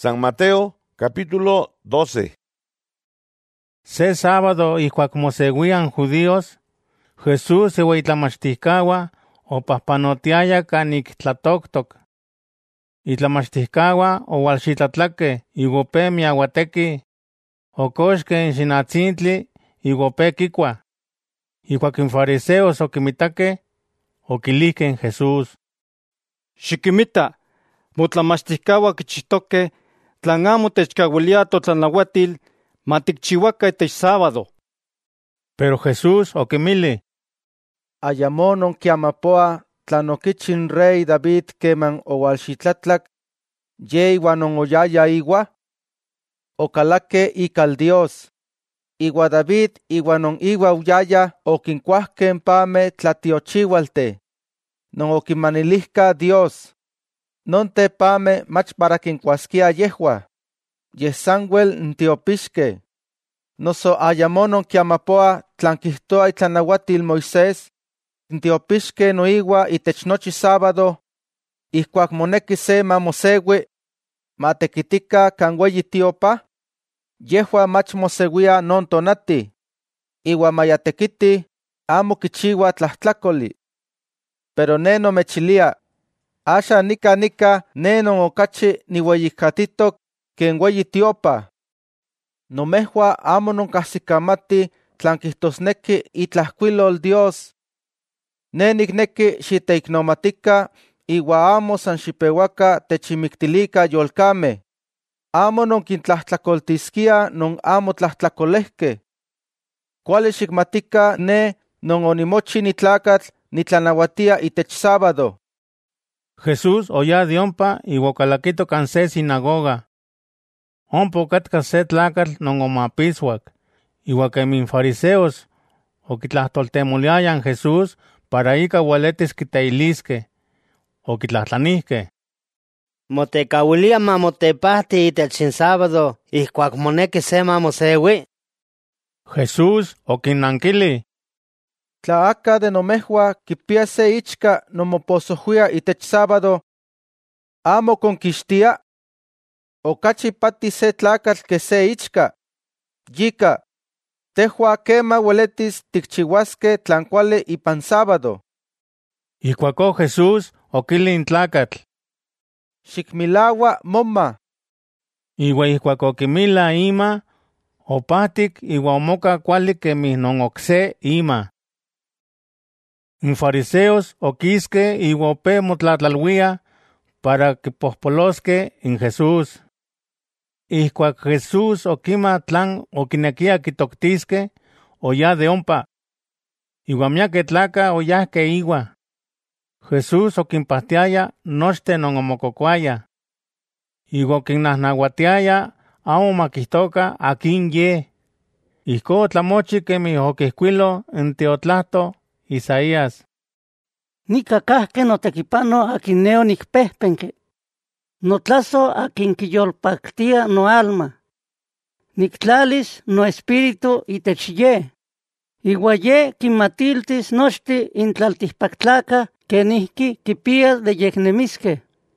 San Mateo, capítulo 12. Se sábado ihcuac mosehuian judíos, Jesús iuitlamachticaua opahpanotiaya canik tlatoctoc. Itlamachticaua oualxitlatlake iuope miauateki, ocoxque in xinatzintli iuope quicua. Ihcuac in fariseos oquimitake, oquilihque in Jesús: Xiquimita, motlamachticaua quichihtoque tlan amo techcahuilia totlanauatil maticchihuaca itech sábado. Pero Jesús oquimili: Ayamo nonquiamapoa tlan oquichi in rey David queman oualxitlatlac, ye iuan oyaya igua, ocalaque ical Dios. Igua David iuan igua uyaya oquincuahque in pame tlatiochihualte, non oquimanilihca Dios. Nonte pame mach para quincuasquia yehua, yeh sanguel n tiopixque. Noso ayamo nonquiamapoa tlan quihtoa itlanauatil Moisés, n tiopixque noigua itech nochi sábado, ihcuac moneki se mamoseui, matequitica can ueyi tiopa, yehua mach moseuia non tonati, iua mayatequiti amo quichiua tlahtlacoli. Pero ne nomechilia, asha nica ne non ocachi niueyihcatitoc quen ueyi tiopa. Nomehua amo noncahsicamati tlan quihtosnequi itlahcuilol Dios. Ne nicnequi xiteicnomatica iua amo san xipeuaca techimictilica yolcame. Amo nonquintlahtlacoltisquia non amo tlahtlacolehque. Cuali xicmatica ne non onimochi nitlacatl nitlanauatia itech sábado. Jesús oya de ompa iua ocalaquito can se sinagoga. Ompa ocatca se tlacatl non omapishuac, iua quemin fariseos oquitlahtoltemoliayan Jesús para ica ualetis quiteilisque, oquitlahtlanihque: ¿Motecahuilia mamotepahti itech in sábado ihcuac moneki se mamoseui? Jesús oquinnanquili: Tla aca de nomehua quipia se ichca nomoposohuia itech sábado, amo conquixtia. Ocachi pati se tlacatl que se ichca. Yika, tehua quema ueletis ticchihuasque tlan cuali ipan sábado. Ihcuacó Jesús oquili in tlacatl: Xicmilaua moma. Iua ihcuac oquimila ima, opahtic iua omoca cuali quemih non ocse ima. In fariseos oquisque iua ope motlatlaluia para quipohpolosque in Jesús. Ihcuac Jesús oquima tlan oquinequia quitoctisque, oya de ompa. Iua miaque tlaca oyahque igua. Jesús oquinpahtiaya nochte non omococuaya. Iua oquinnahnahuatiaya amo maquihtoca aquin ye. Ihco tlamochi quemih oquihcuilo in tiotlahto Isaías: Nicacahque notequipano aquin ne onicpehpenque. Notlaso aquin quiyolpactia no alma. Nictlalis no espíritu itech ye. Iua ye quinmatiltis nochti intlaltihpactlaca quenihqui quipia de yecnemisque.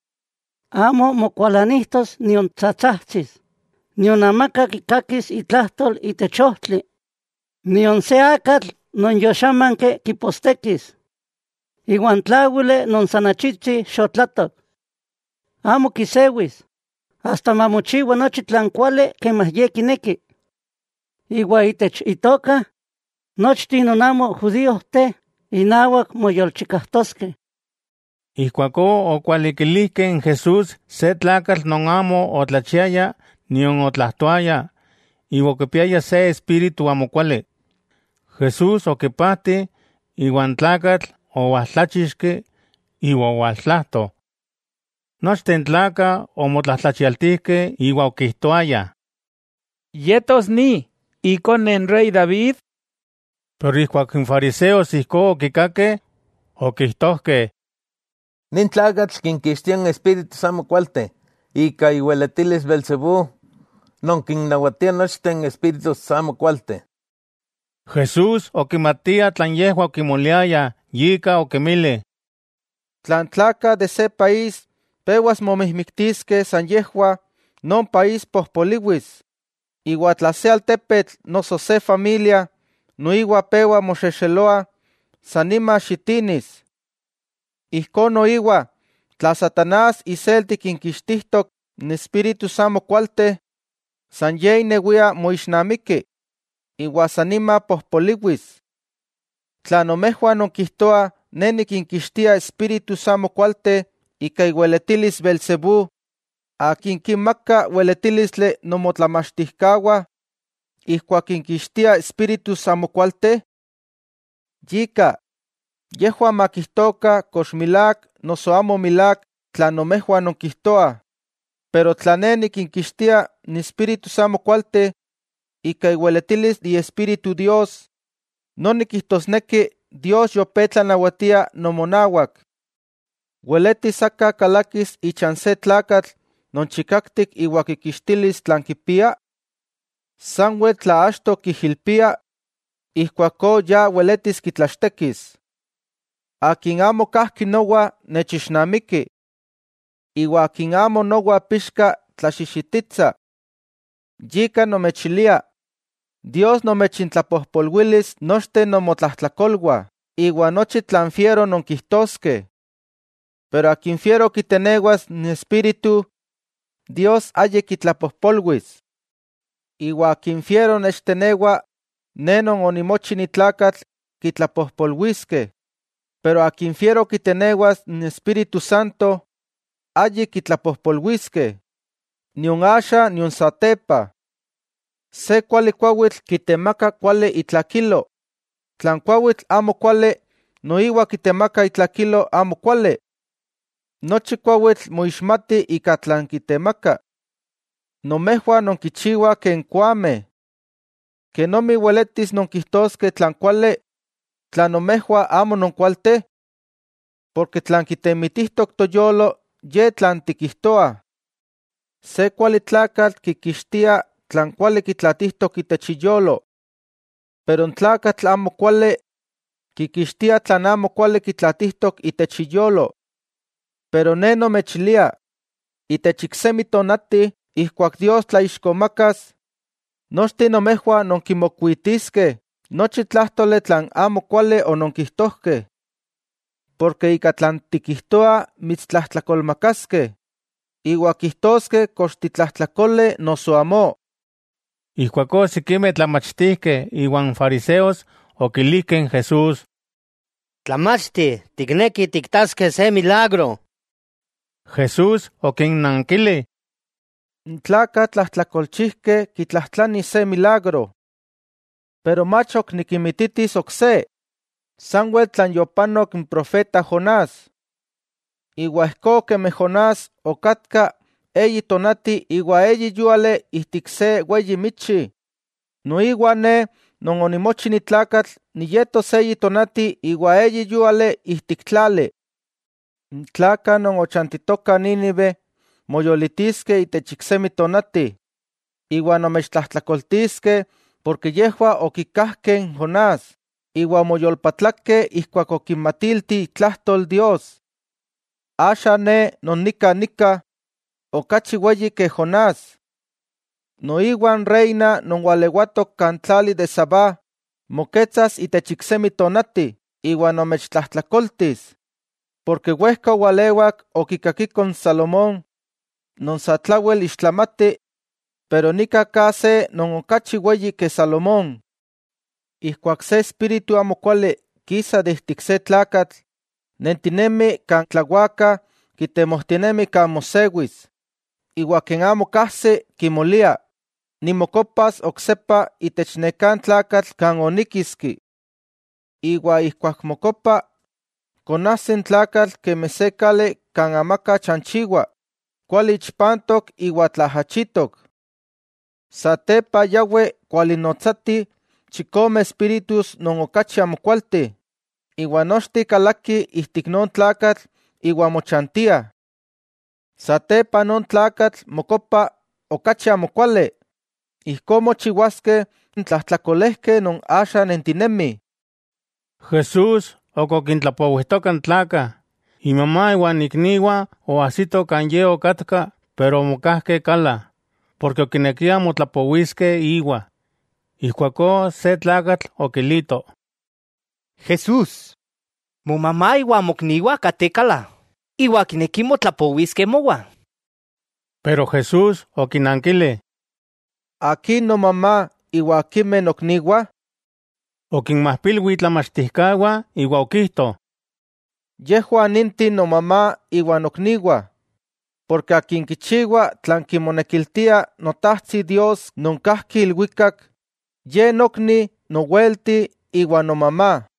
Amo mocualanihtos nion tzatzahtzis, nion amaca quicaquis itlahtol itech ohtli, nion se acatl non yoxamanque quipostequis. Iuan tlauile non sanachitzi xotlatoc. Amo quisewis, hasta mamochiua nochi tlan cuali quemah ye quinequi. Iua itech itoca, nochti non amo judíohte inauac moyolchicahtosque. Ihcuacó ocualiquilihque in Jesús se tlacatl non amo otlachiaya nion otlahtoaya, iua oquipiaya se espíritu amo cuali. Jesús oquipahti iuan tlacatl oualtlachixque iua oualtlahto. Nochten tlaca omotlahtlachialtihque iua oquihtoaya: ¿Yetos ni icone en rey David? Pero ihcuac in fariseos ihco oquicaque, oquihtohque: Nin tlacatl quinquixtian espíritus amo cualte, ica iueletilis Belzebú, non quinnauatia nochten espíritus amo cualte. Jesús oquimatia tlan yehua oquimoliaya, yika oquimili: Tlan tlaca de se país peuas momihmictisque san yehua non país pohpoliwis. Iwa tla se altepetl noso se familia, noiwa pewa moxexeloa, sanima xitinis. Ihko noiwa, tla Satanás iselti kinkixtihtok n espíritus amo kualte, san yei neuia moixnamiki, iwa sanima pohpoliwis. Tla nomejuan nonkihtoa ne nikinkixtia espíritus amo kualte ika iueletilis Belzebú, akin kinmaka ueletilistle nomotlamachtikauan, ihkuak kinkixtia espíritus amo kualte? Yika, yehuan makihtoka kox milak noso amo milak tla nomejuan nonkihtoa, pero tla ne nikinkixtia ni espíritus amo kualte ika iueletilis di Espíritu Dios, no nikihtosneki Dios yopetlanauatia nomonauak. Ueletis aka kalakis ichan se tlakatl non chikaktik iua kikixtilis tlan kipia? Sanwel tla achto kijilpia, ihkuako ya ueletis kitlaxtekis. Akin amo kahki noua nechixnamiki, iua akin amo noua pixka tlaxixititza. Yika nomechilia, Dios nomechintlapohpolwilis nochten nomotlahtlakolua, iua nochi tlan fiero nonkihtoske. Pero akin fiero kiteneguas ni espíritu, Dios aye kitlapohpolwis. Iua akin fiero nechteneua, nenon onimochi ni tlakatl kitlapohpolwiske. Pero akin fiero kiteneguas ni Espíritu Santo, aye kitlapohpolwiske. Nion asha, nion satepa. Se kuali kuauitl kitemaka kuali itlakilo. Tlan kuauitl amo kuali, noiwa kitemaka itlakilo amo kuali. Nochi kuauitl moixmati ika tlan kitemaka. Nomejuan nonkichiua ken kuame. Kenomi ueletis nonkihtoske tlan kuali, tlan nomejua amo nonkualte? Porque tlan kitemitihtok toyolo, ye tlan tikihtoa. Se kuali tlakatl kikixtia tlan kuali kitlatihtok itech iyolo. Pero n tlakatl amo kuali, kikixtia tlan amo kuali kitlatihtok itech iyolo. Pero ne nomechilia, itech iksemi tonati, ihkuak Dios tlaixkomakas, nochtin nomejua nonkimokuitiske nochi tlahtole tlan amo kuali ononkihtohke. Porque ika tlan tikihtoa mitztlahtlakolmakaske, iua kihtoske kox titlahtlakolej noso amo. Ihkuako sikimeh tlamachtihkeh iuan fariseos okilihkeh Jesús: Tlamachti, tikneki tiktaskeh se milagro. Jesús okinnankili: N tlakatl tlahtlakolchihkeh kitlahtlani se milagro. Pero mach ok nikimititis okse, sanwel tlan yopanok n profeta Jonás. Iua ihko kemeh Jonás okatka eyi tonati iua eyi yuale ihtik se ueyi michi. Noiwa ne non onimochi ni tlakatl niyetos eyi tonati iua eyi yuale ihtik tlali. N tlaka non ochantitoka Nínive moyolitiske itech iksemi tonati, iua nomechtlahtlakoltiske porque yehua okikahken Jonás, iua moyolpatlakeh ihkuak okinmatilti tlahtol Dios. Asha ne non nika, okachi ueyi ke Jonás. Noiwan reina non ualewatok kan tlali de Sabá, moketzas itech iksemi tonati, iua nomechtlahtlakoltis, porque uehka ualewak okikakikon Salomón, non sa tlauel ixtlamati, pero nika kase non okachi ueyi ke Salomón. Ihkuak se espíritu amo kuali kisa de ihtik se tlakatl, nentinemi kan tlauaka kitemohtinemi kan mosewis, iua ken amo kahsi kimolia, nimokopas oksepa itech nekan tlakatl kan onikiski. Iua ihkuak mokopa, konahsin tlakatl keme se kali kan amaka chanchiua, kuali ichpantok iua tlahachitok. Satepa yaue kualinotzati chikome espíritus non okachi amo kualti, iua nochti kalaki ihtik non tlakatl iua mochantia. Satepa non tlakatl mokopa okachi amo kuali, ihko mochiuaske tlahtlakolehkeh non asha nentinemi. Jesús okokintlapouihtoka n tlaka, imama iuan ikniuan oahsito kan ye okatka pero mocahque cala, porque oquinequia motlapohuisque igua. Ixcuacó se tlacatl oquilito. Jesús, mo mamá iwa mocniwa catecala, iwa quinequimo tlapohuisque mowa. Pero Jesús oquinanquile. Aquí no mamá iwa quime nocnigua, Oquinmahpilui tlamachtihcaua iwa oquihto. yehua ninti no mamá iwa nocnigua, porque aquin quichiua tlan quimonequiltia notahzi Dios noncahqui ilhuicac, ye nocni, nohuelti iwa no mamá.